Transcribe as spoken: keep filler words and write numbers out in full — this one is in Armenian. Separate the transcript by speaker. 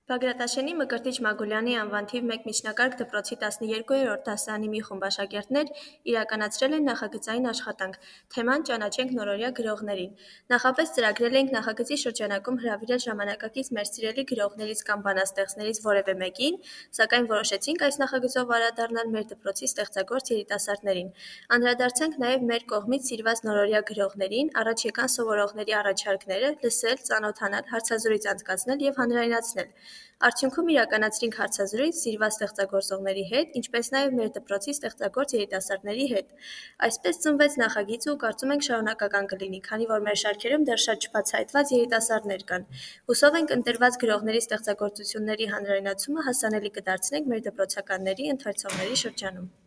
Speaker 1: Բագրատաշենի Մկրտիչ Մագուլյանի անվան թիվ մեկ միջնակարգ դպրոցի տասներկուերորդ դասարանի մի խումբ աշակերտներ իրականացրել են նախագծային աշխատանք, թեման «Ճանաչենք նորօրյա գրողներին»։ Նախապես ծրագրել էինք նախագծի շրջանակում հրավիրել ժամանակակից մեր սիրելի գրողներից կամ բանաստեղծներից որևէ մեկին, սակայն որոշեցինք այս նախագծով անդրադառնալ մեր դպրոցի ստեղծագործ երիտասարդներին։ Անդրադարձանք նաև մեր կողմից սիրված նորօրյա գրողներին, առաջ եկան սովորողների առաջարկները լսել, ծանոթանալ, հարցազրույց անցկացնել և հանրայնացնել։ Արդյունքում իրականացրինք հարցազրույց սիրված ստեղծագործողների հետ, ինչպես նաև մեր դպրոցի ստեղծագործ երիտասարդների հետ։ Այսպես ծնվեց նախագիծը ու կարծում ենք շարունակական կլինի, քանի որ մեր շարքերում դեռ շատ չբացահայտված երիտասարդներ կան։ Հուսով ենք ընտրված գրողների ստեղծագործությունների հանրայնացումը հասանելի կդարձնենք մեր դպրոցականների ընթերցողների շրջանում։